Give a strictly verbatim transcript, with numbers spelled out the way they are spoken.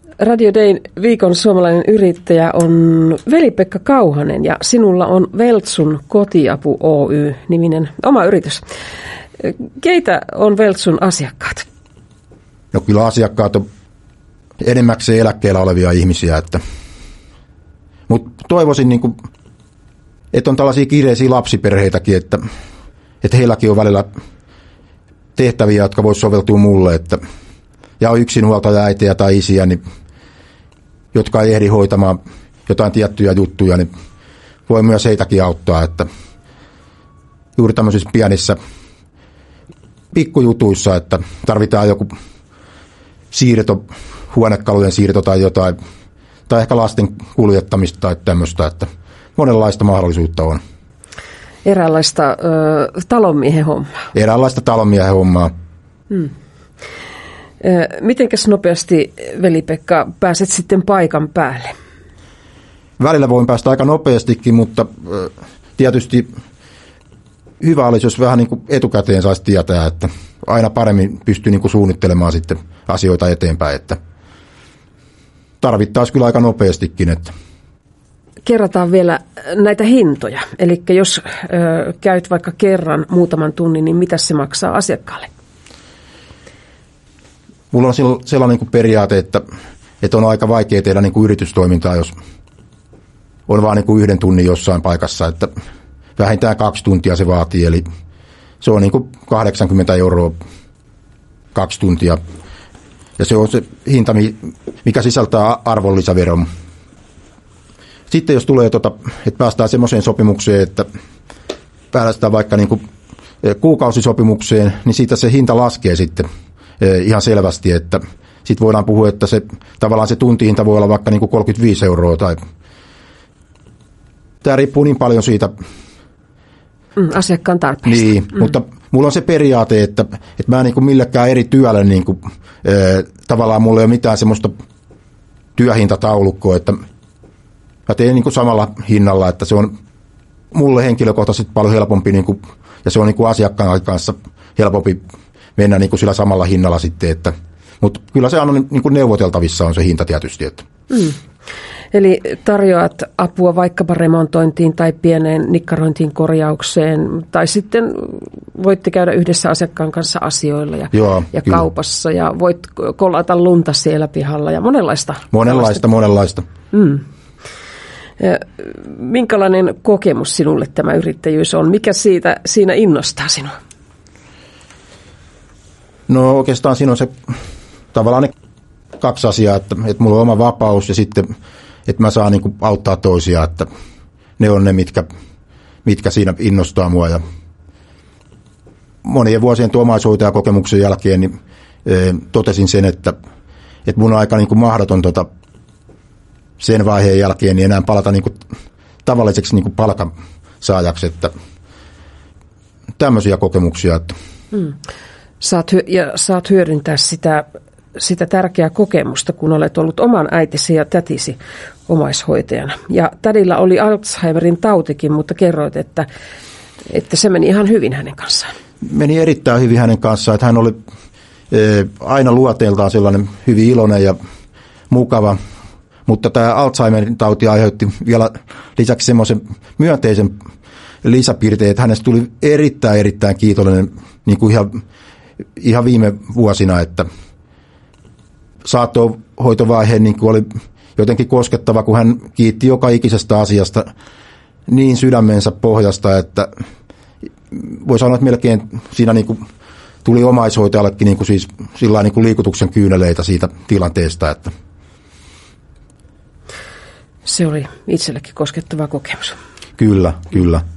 Radio Dayn viikon suomalainen yrittäjä on Veli-Pekka Kauhanen ja sinulla on Veltsun Kotiapu Oy-niminen oma yritys. Keitä on Veltsun asiakkaat? No kyllä asiakkaat on enemmäkseen eläkkeellä olevia ihmisiä, että mutta toivoisin, niin kuin, että on tällaisia kiireisiä lapsiperheitäkin, että, että heilläkin on välillä tehtäviä, jotka voisi soveltua mulle, että, ja on yksinhuoltaja äitejä tai isiä, niin, jotka ei ehdi hoitamaan jotain tiettyjä juttuja, niin voi myös heitäkin auttaa, että juuri tämmöisissä pienissä pikkujutuissa, että tarvitaan joku siirto, huonekalujen siirto tai jotain, tai ehkä lasten kuljettamista tai tämmöistä, että monenlaista mahdollisuutta on. Eräänlaista ö, talonmiehen hommaa. Eräänlaista talonmiehen hommaa. Hmm. Mitenkäs nopeasti, Veli-Pekka, pääset sitten paikan päälle? Välillä voin päästä aika nopeastikin, mutta tietysti hyvä olisi, jos vähän niin kuin etukäteen saisi tietää, että aina paremmin pystyy niin kuin suunnittelemaan sitten asioita eteenpäin, että tarvittaisiin kyllä aika nopeastikin. Että. Kerrataan vielä näitä hintoja. Eli jos ö, käyt vaikka kerran muutaman tunnin, niin mitä se maksaa asiakkaalle? Mulla on sellainen niin kuin periaate, että, että on aika vaikea tehdä niin kuin yritystoimintaa, jos on vaan niin kuin yhden tunnin jossain paikassa, että vähintään kaksi tuntia se vaatii, eli se on niin kuin kahdeksankymmentä euroa kaksi tuntia. Ja se on se hinta, mikä sisältää arvonlisäveron. Sitten jos tulee, tota, että päästään semmoiseen sopimukseen, että päästään vaikka niin kuin kuukausisopimukseen, niin siitä se hinta laskee sitten ihan selvästi, että sitten voidaan puhua, että se, tavallaan se tuntihinta voi olla vaikka niin kuin kolmekymmentäviisi euroa. Tai. Tämä riippuu niin paljon siitä mm, asiakkaan tarpeesta. Niin, mm. mutta mulla on se periaate, että, että mä en niin kuin millekään eri työlle niin kuin, eh, tavallaan mulla ei ole mitään semmoista työhintataulukkoa, että mä teen niin kuin samalla hinnalla, että se on mulle henkilökohtaisesti paljon helpompi niin kuin, ja se on niin kuin asiakkaan kanssa helpompi mennä niin kuin sillä samalla hinnalla sitten, että, mutta kyllä se on niin kuin neuvoteltavissa on se hinta tietysti. Että. Mm. Eli tarjoat apua vaikkapa remontointiin tai pieneen nikkarointiin, korjaukseen, tai sitten voitte käydä yhdessä asiakkaan kanssa asioilla ja, Joo, ja kaupassa, ja voit kolata lunta siellä pihalla ja monenlaista. Monenlaista, monenlaista. Mm. Minkälainen kokemus sinulle tämä yrittäjyys on? Mikä siitä, siinä innostaa sinua? No oikeastaan siinä on se tavallaan ne kaksi asiaa, että, että mulla on oma vapaus ja sitten, että mä saan niin kuin auttaa toisia, että ne on ne, mitkä, mitkä siinä innostaa mua. Ja monien vuosien omaishoitajakokemuksen jälkeen niin, e, totesin sen, että, että mun on aika niin kuin mahdoton tota, sen vaiheen jälkeen niin enää palata niin kuin tavalliseksi niin kuin palkansaajaksi, että tämmöisiä kokemuksia. Että. Hmm. Saat, hy- ja saat hyödyntää sitä, sitä tärkeää kokemusta, kun olet ollut oman äitisi ja tätisi omaishoitajana. Ja tädillä oli Alzheimerin tautikin, mutta kerroit, että, että se meni ihan hyvin hänen kanssaan. Meni erittäin hyvin hänen kanssaan, että hän oli e, aina luonteeltaan sellainen hyvin iloinen ja mukava, mutta tämä Alzheimerin tauti aiheutti vielä lisäksi semmoisen myönteisen lisäpiirteen, että hänestä tuli erittäin, erittäin kiitollinen niin kuin ihan, ihan viime vuosina, että saattohoitovaiheen niin kuin oli jotenkin koskettava, kun hän kiitti joka ikisestä asiasta niin sydämensä pohjasta, että voi sanoa, että melkein siinä niin kuin tuli omaishoitajallekin niin kuin siis sillä niin kuin liikutuksen kyyneleitä siitä tilanteesta. Että. Se oli itsellekin koskettava kokemus. Kyllä, kyllä.